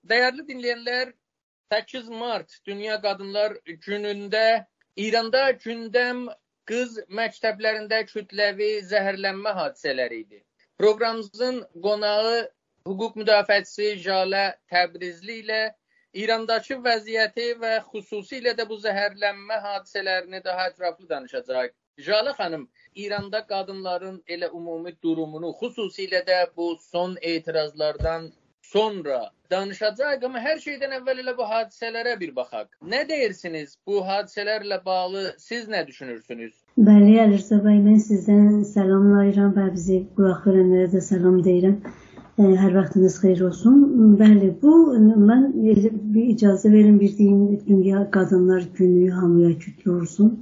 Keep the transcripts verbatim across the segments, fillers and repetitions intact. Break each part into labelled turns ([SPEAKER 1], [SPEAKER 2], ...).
[SPEAKER 1] Değerli dinleyenler, sekiz Mart Dünya Kadınlar Günündə İranda gündəm qız məktəblərində kütləvi zəhərlənmə hadisələri idi. Proqramımızın qonağı hüquq müdafiəçisi Jalə Təbrizli ilə İrandakı vəziyyəti və xüsusilə də bu zəhərlənmə hadisələrini daha ətraflı danışacaq. Jalə xanım, İranda qadınların elə ümumi durumunu, xüsusilə də bu son etirazlardan sonra danışacaq, amma hər şeydən əvvəl elə bu hadisələrə bir baxaq. Nə deyirsiniz? Bu hadisələrlə bağlı siz nə düşünürsünüz?
[SPEAKER 2] Bəli, Əlirza bəy, mən sizdən salamlayıram və bizi qulaq verənlərə də salam deyirəm. Hər vaxtınız xeyir olsun. Bəli, bu mən bir icazə verin bir deyim, Dünya Qadınlar Günü hamıya kütlü olsun.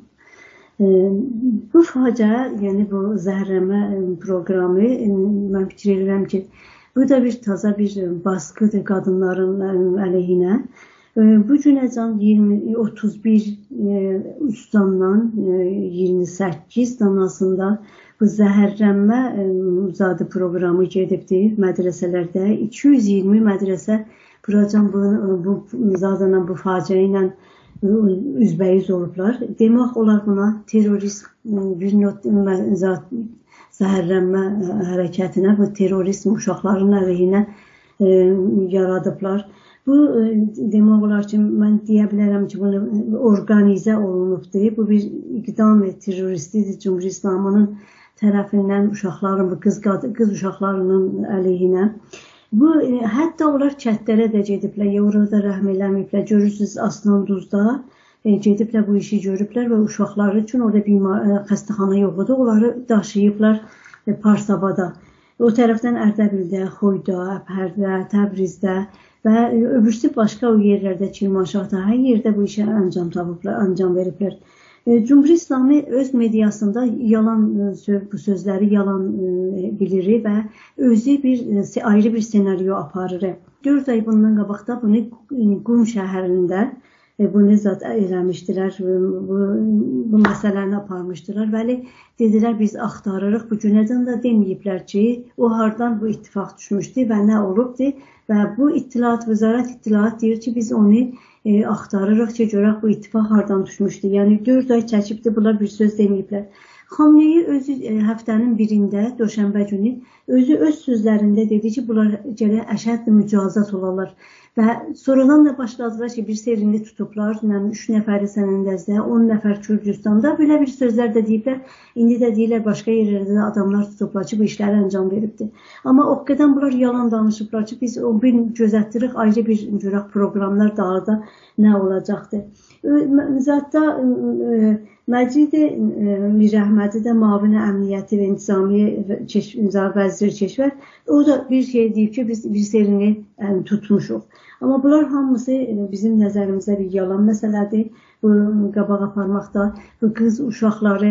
[SPEAKER 2] Bu faciə, yəni bu zəhərlənmə proqramı, mən fikir edirəm ki, bu da bir taza bir baskıdır qadınların əleyhinə. Bu günəcən otuz bir ustamdan iyirmi səkkiz danasında bu zəhərlənmə zadı proqramı gedibdir mədrəsələrdə. iki yüz iyirmi mədrəsə buracan bu, bu zadına, bu faciə ilə üzbəyiz olublar. Demək olar buna terrorist bir not zat zəhərlənmə hərəkətinə, bu terrorizm uşaqların əleyhinə e, yaradıblar. Bu e, demək olar ki, mən deyə bilərəm ki, bunu orqanizə olunubdur. Bu bir iqdam terroristidir Cümhuriyyət İslamının tərəfindən uşaqların, bu qız, qız uşaqlarının əleyhinə. Bu e, hətta onlar kətlərə də gediblər, orada rəhm eləməyiblər. Görürsünüz, Aslanduzda gediblər bu işi görüblər və uşaqları üçün orada bir xəstəxana yoxdur. Onları daşıyıblar Parsavada. O tərəfdən Ərdəbildə, Xoyda, Əbhərdə, Təbrizdə və öbürsü başqa o yerlərdə, Kirmanşahda, hər yerdə bu işə əncam tapıblar, əncam veriblər. Cümhuriyyət İslamı öz mediasında yalan bu sözləri yalan bilir və özü bir ayrı bir senaryo aparır. dörd ay bundan qabaqda bunu Qum şəhərində bunu zat eləmişdilər, bu, bu məsələni aparmışdılar. Bəli, dedilər biz axtarırıq. Bu günədən də deməyiblər ki, o hardan bu ittifaq düşmüşdü və nə olubdu və bu ittilaat, vəzarət ittilaat deyir ki, biz onu e, axtarırıq ki, görək bu ittifaq hardan düşmüşdü. Yəni dörd ay çəkibdi, bunlar bir söz deməyiblər. Xamneyi özü e, həftənin birində, Döşənbə günü, özü öz sözlərində dedi ki, bunlar gərək əşədd mücazat olarlar. Və sonradan da başladılar ki, bir serini tutublar, üç nəfəri Sənəndəzdə, on nəfər Kürdistanda, belə bir sözlər də deyiblər. İndi də deyirlər, başqa yerlərdə də adamlar tutublar ki, bu işləri əncam veribdir. Amma o qədər bunlar yalan danışıblar ki, biz o bir gözətdirik, ayrı bir cürək proqramlar daha da nə olacaqdır. Zətdə Məcidi Mirəhmədi də Mavini Əmniyyəti və İntizamiyyə Vəzir Keşvər, o da bir şey deyib ki, biz bir serini tutmuşuq. Amma bunlar hamısı bizim nəzərimizdə bir yalan məsələdir. Bu qabaq aparmaqda bu qız uşaqları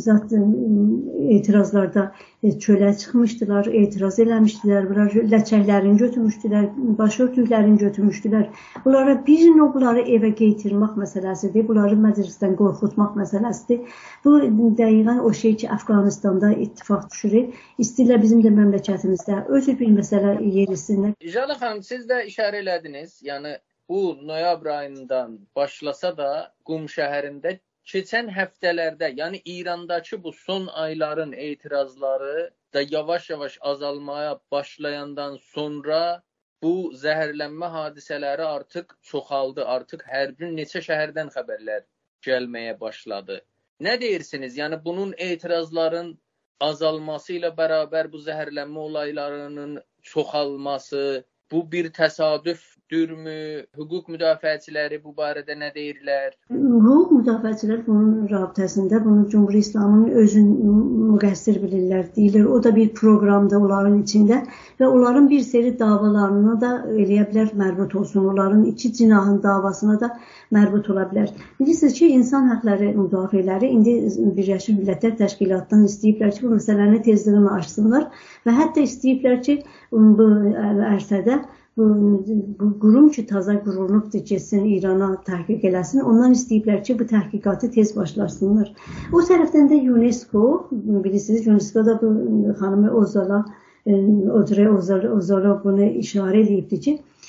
[SPEAKER 2] etirazlarda çölə çıxmışdılar, etiraz eləmişdilər, bunlar ləçəklərini götürmüşdülər, başörtüklərini götürmüşdülər. Bunlara bir o bunları evə qeytirmək məsələsidir, bunları məclisdən qorxutmaq məsələsidir. Bu dəqiqən o şey ki, Əfqanistanda ittifaq düşürür, istəyirlər bizim də məmləkətimizdə özü bir məsələ yerisinlər.
[SPEAKER 1] Jalə xanım, siz də işarə elədiniz, yəni bu noyabr ayından başlasa da Qum şəhərində keçən həftələrdə, yəni İrandakı bu son ayların etirazları da yavaş-yavaş azalmaya başlayandan sonra bu zəhərlənmə hadisələri artıq çoxaldı. Artıq hər gün neçə şəhərdən xəbərlər gəlməyə başladı. Nə deyirsiniz? Yəni bunun etirazların azalması ilə bərabər bu zəhərlənmə olaylarının çoxalması, bu bir təsadüfdürmü? Hüquq müdafiəçiləri bu barədə nə deyirlər?
[SPEAKER 2] Hüquq müdafiəçilər bunun rabitəsində bunu Cümhuriyyət İslamının özün müqəssir bilirlər, deyilir. O da bir proqramda onların içində və onların bir seri davalarına da eləyə bilər mərbut olsun. Onların iki cinahın davasına da mərbut ola bilər. Bilirsiniz ki, insan hüquqları müdafiələri indi Birləşmiş Millətlər Təşkilatından istəyiblər ki, bu məsələni tezliğini açsınlar və hətta istəyiblər ki, bu ərsədə bu, bu qurum ki, taza qurulubdur, getsin İrana təhqiq eləsin. Ondan istəyiblər ki, bu təhqiqatı tez başlasınlar. O tərəfdən də UNESCO, bilirsiniz, UNESCO da bu xanımı Ozala, Odre Ozala bunu işarə edibdir ki,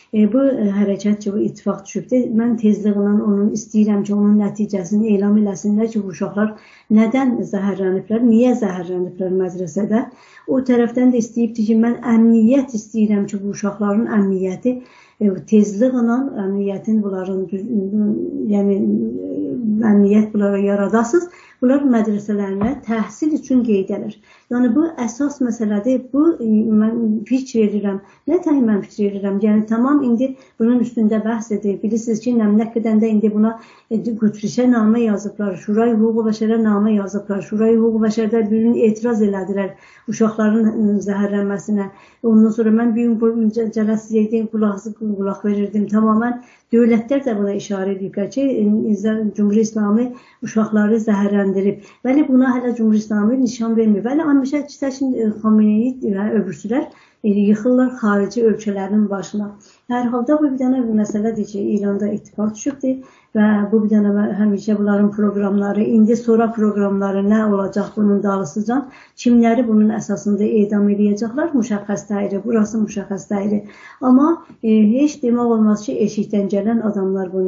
[SPEAKER 2] E, bu e, hərəkət ki, bu ittifaq düşübdür. Mən tezliklə onun istəyirəm ki, onun nəticəsini elan eləsinlər ki, bu uşaqlar nədən zəhərləniblər, niyə zəhərləniblər mədrəsədə. O tərəfdən də istəyibdir ki, mən əmniyyət istəyirəm ki, bu uşaqların əmniyyəti e, tezliklə əmniyyətin bunların, yəni əmniyyət bunlara yaradasız. Bunlar mədrəsələrinə təhsil üçün qeydələr. Yəni bu əsas məsələdir. Bu mən fikir edirəm. Nə tək mən fikir edirəm? Yəni tamam indi bunun üstündə bəhs edir. Bilirsiniz ki, nə qədərdən də indi buna Qüdrişə namə yazıblar, Şurayı Hüquq Bəşərə namə yazıblar. Şurayı Hüquq Bəşərdə birini etiraz elədilər uşaqların zəhərlənməsinə. Ondan sonra mən bir gün cələsizlikdən qulaq, qulaq verirdim. Tamamen dövlətlər də buna işarə ediblər ki, Cümhuriyyət İslami uşaqları zəhərləndirib. Bəli, buna hələ Cümhuriyyət İslami nişan vermir. Bəli, Amişə Çitəşin Xameneyi və öbürsülər yıxırlar xarici ölkələrin başına. Hər halda bu bir dənə bir məsələdir ki, İranda ittifaq düşübdür və bu bir dənə həmişə bunların proqramları, indi sonra proqramları nə olacaq bunun dalısıcan, kimləri bunun əsasında edam edəcəklər, müşəxəs deyil, burası müşəxəs deyil. Amma e, heç demək olmaz ki, eşikdən gələn adamlar bunu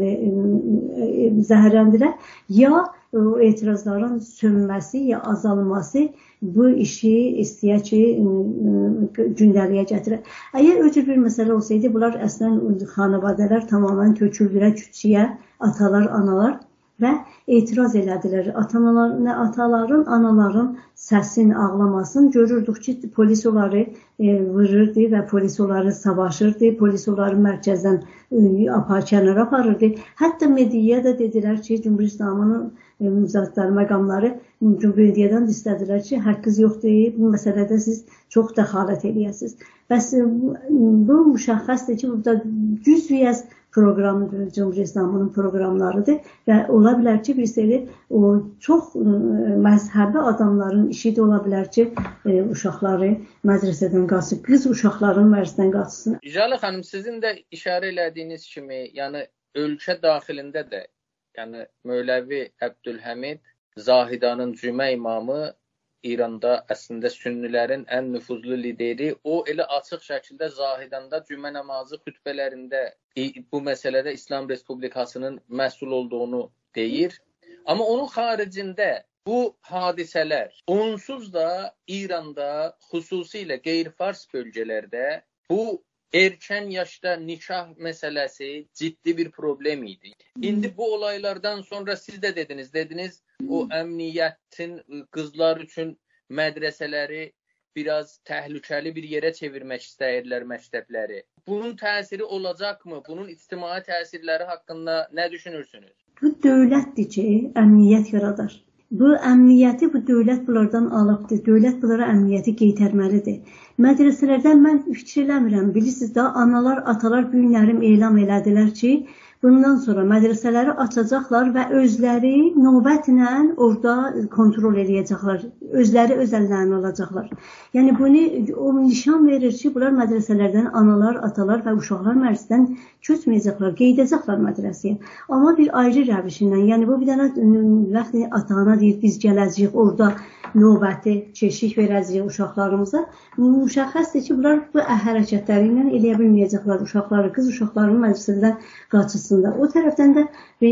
[SPEAKER 2] e, e, zəhərləndirər, ya o etirazların sönməsi ya azalması bu işi istəyək ki, gündəliyə gətirər. Əgər o cür bir məsələ olsaydı, bunlar əslən xanavadələr tamamen köçüldülər küçüyə, atalar, analar və etiraz elədilər. Atalar, ataların, anaların səsin, ağlamasın. Görürdük ki, polis onları e, vururdu və polis onları savaşırdı, polis onları mərkəzdən e, apar, kənara aparırdı. Hətta medyaya da dedilər ki, Cümhuriyyət İslamının e, müzakirə məqamları Cümhuriyyətdən istədilər ki, haqqınız yoxdur, bu məsələdə siz çox dəxalət eləyəsiniz. Bəs e, bu müşəxəsdir ki, burada cüzviyyəz proqramıdır, Cümhuriyyət İslamının proqramlarıdır və ola bilər ki, bir seri o çox e, məzhəbi adamların işi də ola bilər ki, e, uşaqları mədrəsədən qaçsın, qız uşaqların mədrəsədən qaçsın.
[SPEAKER 1] İcalə xanım, sizin də işarə elədiyiniz kimi, yəni ölkə daxilində də, yəni Mövləvi Əbdülhəmid Zahidanın cümə imamı İranda əslində sünnilərin ən nüfuzlu lideri, o elə açıq şəkildə Zahidanda cümə namazı xütbələrində bu məsələdə İslam Respublikasının məsul olduğunu deyir. Amma onun xaricində bu hadisələr onsuz da İranda, xüsusilə qeyri-fars bölgələrdə bu erkən yaşda nikah məsələsi ciddi bir problem idi. İndi bu olaylardan sonra siz də dediniz, dediniz o əmniyyətin qızlar üçün mədrəsələri biraz təhlükəli bir yerə çevirmək istəyirlər məktəbləri. Bunun təsiri olacaqmı? Bunun ictimai təsirləri haqqında nə düşünürsünüz?
[SPEAKER 2] Bu dövlətdir ki, əmniyyət yaradar. Bu əmniyyəti bu dövlət bunlardan alıbdır. Dövlət bunlara əmniyyəti qeytərməlidir. Mədrəsələrdən mən fikir eləmirəm. Bilirsiniz də, analar, atalar bu günlərim elan elədilər ki, bundan sonra mədrəsələri açacaqlar və özləri növbətlə orada kontrol edəcəklər. Özləri öz əllərinə alacaqlar. Yəni bunu o nişan verir ki, bunlar mədrəsələrdən analar, atalar və uşaqlar mədrəsədən köçməyəcəklər, qeydəcəklər mədrəsəyə. Amma bir ayrı rəvişindən, yəni bu bir dənə vaxtı ata-ana deyir, biz gələcəyik orada növbəti keşik verəcəyik uşaqlarımıza. Müşəxəsdir ki, bunlar bu hərəkətləri ilə eləyə bilməyəcəklər uşaqları, qız uşaqlarının mədrəsədən qaçısında. O tərəfdən də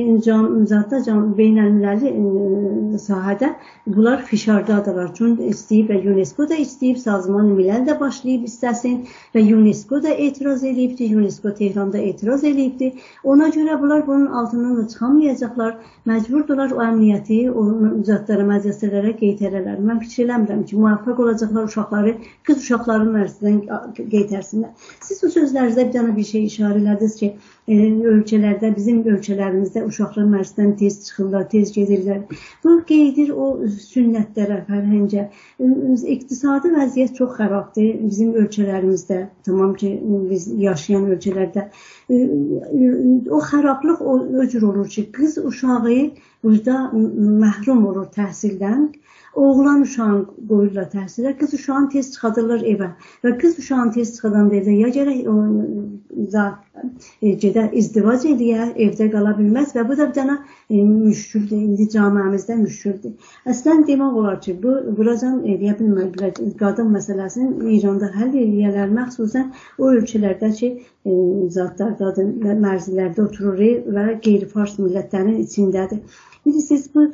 [SPEAKER 2] beynəlmiləli sahədə bunlar fişardadırlar. Çünki istəyib və UNESCO da istəyib, Sazman Milləl də başlayıb istəsin və UNESCO da etiraz edibdir, UNESCO Tehranda etiraz edibdir. Ona görə bunlar bunun altından da çıxamayacaqlar, məcburdurlar o əmniyyəti, o müzakirə mədrəsələrə qeytərələr. Mən fikir eləmirəm ki, müvəffəq olacaqlar uşaqları, qız uşaqlarının mədrəsədən qeytərsinlər. Siz bu sözlərinizdə bir dənə bir şey işarə elədiniz ki, e, ölkələrdə, bizim ölkələrimizdə uşaqlar mədrəsədən tez çıxırlar, tez gedirlər. Bu qeydir o sünnətlərə, fərhəncə. İqtisadi vəziyyət çox xarabdır bizim ölkələrimizdə, tamam ki, biz yaşayan ölkələrdə. O xarablıq o cür olur ki, qız uşağı burada məhrum olur təhsildən. Oğlan uşağını qoyurlar təhsilə, qız uşağını tez çıxadırlar evə. Və qız uşağını tez çıxadan deyirlər, ya gərək gedə izdivac edir, evdə qala bilməz və bu da bir dənə müşküldür, indi camiəmizdə müşküldür. Əslən demək olar ki, bu, buracan eləyə bilmədilər, qadın məsələsini İranda həll eləyələr, məxsusən o ölkələrdə ki, zatlar qadın mərzilərdə oturur və qeyri-fars millətlərin içindədir. İndi siz bu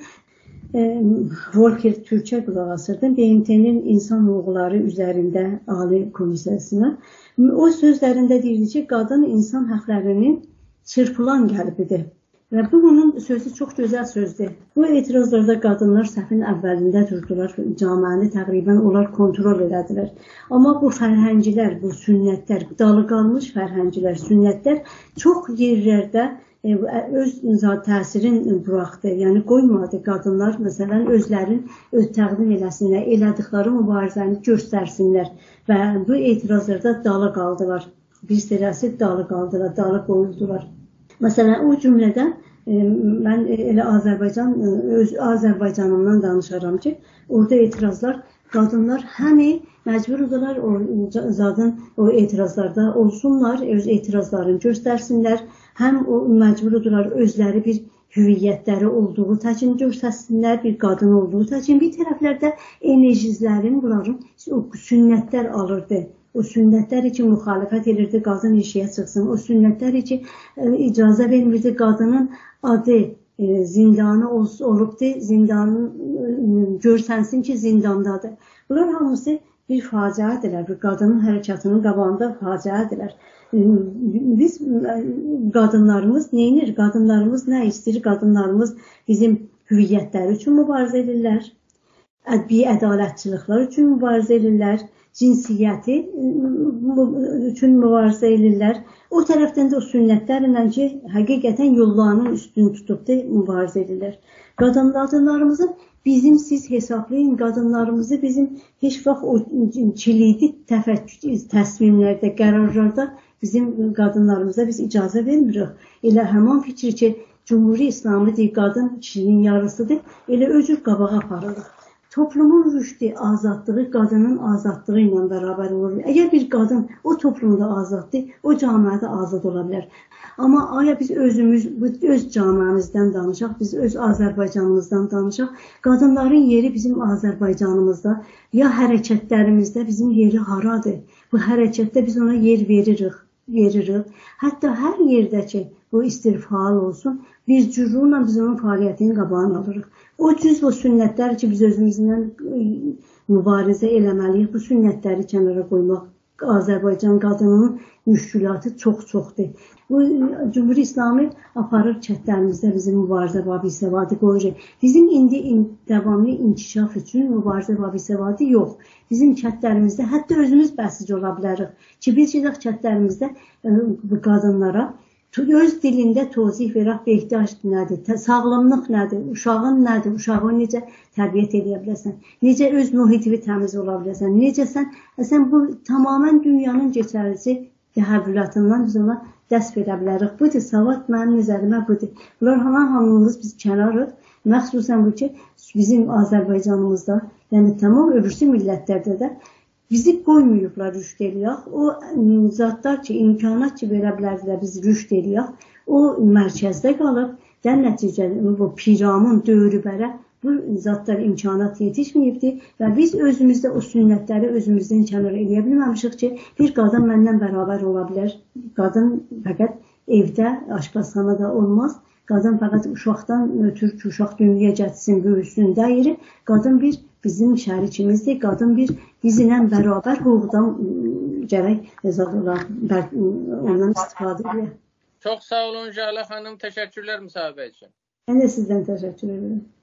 [SPEAKER 2] Volker Türkçe qulaq asırdım. B M T'nin insan hüquqları üzərində ali komissiyasına. O sözlərində deyirdi ki, qadın insan haqlarının çırpılan qəlbidir. Və bu bunun sözü çox gözəl sözdür. Bu etirazlarda qadınlar səhvin əvvəlində durdular, camiəni təqribən onlar kontrol elədilər. Amma bu fərhəngilər, bu sünnətlər, dalı qalmış fərhəngilər, sünnətlər çox yerlərdə öz təsirin buraxdı. Yəni qoymadı qadınlar məsələn özlərin öz təqdim eləsinlər, elədikləri mübarizəni göstərsinlər və bu etirazlarda dalı qaldılar. Bir sırası dalı qaldılar, dalı qoyuldular. Məsələn o cümlədən mən elə Azərbaycan öz Azərbaycanımdan danışaram ki, orada etirazlar qadınlar həmi məcburdular o zadın o etirazlarda olsunlar, öz etirazlarını göstərsinlər. Həm o məcburdular özləri bir hüviyyətləri olduğu təkin göstərsinlər, bir qadın olduğu təkin. Bir tərəflərdə enerjizlərin, bunların o sünnətlər alırdı. O sünnətlər ki, müxalifət edirdi, qadın işiyə çıxsın. O sünnətlər ki, icazə vermirdi, qadının adı e, zindanı olubdu, zindanı görsənsin ki, zindandadır. Bunlar hamısı bir faciədirlər, bir qadının hərəkatının qabağında faciədirlər. Biz qadınlarımız neynir? Qadınlarımız nə istəyir? Qadınlarımız bizim hüviyyətləri üçün mübarizə edirlər, ədbi ədalətçiliklər üçün mübarizə edirlər, cinsiyyəti üçün mübarizə edirlər. O tərəfdən də o sünnətlərlə ki, həqiqətən yollarının üstünü tutub da mübarizə edirlər. Qadınlarımızın bizim siz hesablayın, qadınlarımızı bizim heç vaxt o kilidi təfəkkür təslimlərdə, qərarlarda bizim qadınlarımıza biz icazə vermirik. Elə həman fikir ki, Cumhuri İslamı deyil, qadın kişinin yarısıdır, elə özür qabağa aparırıq. Toplumun rüşdü, azadlığı qadının azadlığı ilə bərabər olur. Əgər bir qadın o toplumda azaddır, o camiədə azad ola bilər. Amma aya biz özümüz, öz camiəmizdən danışaq, biz öz Azərbaycanımızdan danışaq. Qadınların yeri bizim Azərbaycanımızda, ya hərəkətlərimizdə bizim yeri haradır? Bu hərəkətdə biz ona yer veririk, veririk. Hətta hər yerdə ki, bu istirfaal olsun, bir cürrunla biz onun fəaliyyətinin qabağını alırıq. O cüz o sünnətlər ki, biz özümüzdən mübarizə eləməliyik, bu sünnətləri kənara qoymaq. Azərbaycan qadınının müşkülatı çox-çoxdur. Bu Cumhuri İslamı aparır kətlərimizdə bizim mübarizə babi-səvadı qoyur. Bizim indi davamlı inkişaf üçün mübarizə babi-səvadı yox. Bizim kətlərimizdə hətta özümüz bəsic ola bilərik ki, biz gedək kətlərimizdə qadınlara öz dilində tozih verək, ehtiyac nədir, sağlamlıq nədir, uşağın nədir, uşağı necə tərbiyyət edə bilərsən, necə öz mühitivi təmiz ola bilərsən, necə sən, sən bu tamamən dünyanın keçərlisi təhəvvülatından biz ona dəst verə bilərik. Budur, savad mənim nəzərimə budur. Bunlar hamımız biz kənarıq, məxsusən bu ki, bizim Azərbaycanımızda, yəni tamam öbürsü millətlərdə də bizi qoymayıblar rüşd eləyək. O zatlar ki, imkanat ki, verə bilərdilər, biz rüşd eləyək. O mərkəzdə qalıb, dən nəticədə bu piramın dövrü bərə bu zatlar imkanat yetişməyibdir və biz özümüzdə o sünnətləri özümüzdən kənar eləyə bilməmişik ki, bir qadın məndən bərabər ola bilər. Qadın fəqət evdə, aşpazxanada olmaz. Qadın fəqət uşaqdan ötür ki, uşaq dünyaya gətirsin, böyüsün deyir. Qadın bir bizim şərikimizdir. Qadın bir bizimlə bərabər hüquqdan gərək ondan istifadə edir.
[SPEAKER 1] Çox sağ olun Jalə xanım, təşəkkürlər müsahibə üçün.
[SPEAKER 2] Mən də sizdən təşəkkür edirəm.